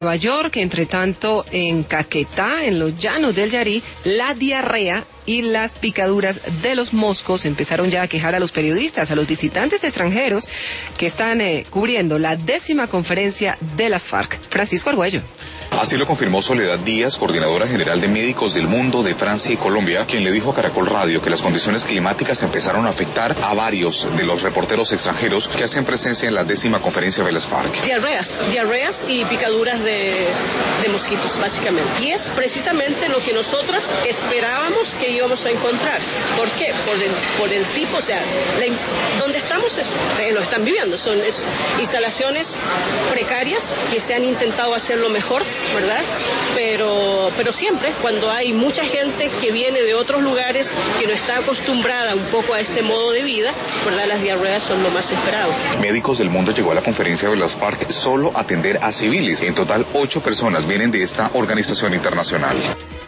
Nueva York, entre tanto, en Caquetá, en los llanos del Yarí, la diarrea y las picaduras de los moscos empezaron ya a quejar a los periodistas, a los visitantes extranjeros que están cubriendo la 10ª conferencia de las FARC. Francisco Argüello. Así lo confirmó Soledad Díaz, coordinadora general de Médicos del Mundo de Francia y Colombia, quien le dijo a Caracol Radio que las condiciones climáticas empezaron a afectar a varios de los reporteros extranjeros que hacen presencia en la 10ª conferencia de las FARC. Diarreas y picaduras de mosquitos, básicamente. Y es precisamente lo que nosotras esperábamos que íbamos a encontrar. ¿Por qué? Por el tipo, o sea, donde estamos, lo están viviendo, son instalaciones precarias que se han intentado hacerlo mejor, ¿verdad? Pero siempre, cuando hay mucha gente que viene de otros lugares, que no está acostumbrada un poco a este modo de vida, ¿verdad? Las diarreas son lo más esperado. Médicos del Mundo llegó a la conferencia de las FARC solo a atender a civiles. En total, 8 personas vienen de esta organización internacional.